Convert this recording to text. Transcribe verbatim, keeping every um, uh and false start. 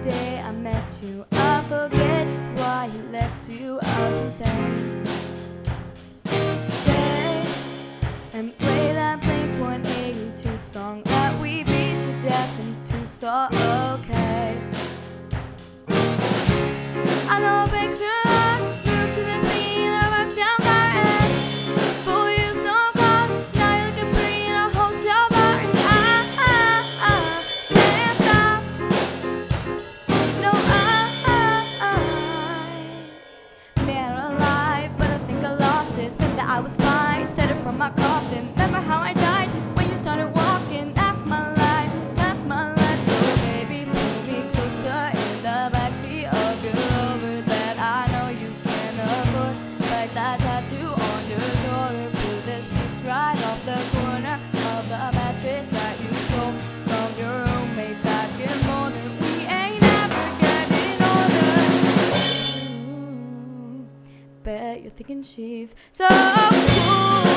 day I met you, I forget just why you left you out insane. Stay and play that Blink one eighty-two song that we beat to death into so okay. I know big turn, move to the scene, I rock down Garden. Four years no call, now you're looking pretty in a hotel bar. And I, I, I can't stop. No, I, I, I man alive, but I think I lost it. Said that I was fine, said it from my coffin. Remember how I died when you started walking? That's my life, that's my life. So baby, pull me closer in the backseat of your Rover that I know you can't afford. Like that tattoo on your shoulder, pull the sheets right off the corner of the mattress that you stole from your roommate back in Boulder. We ain't ever getting older. Ooh, bet you're thinking she's so cool.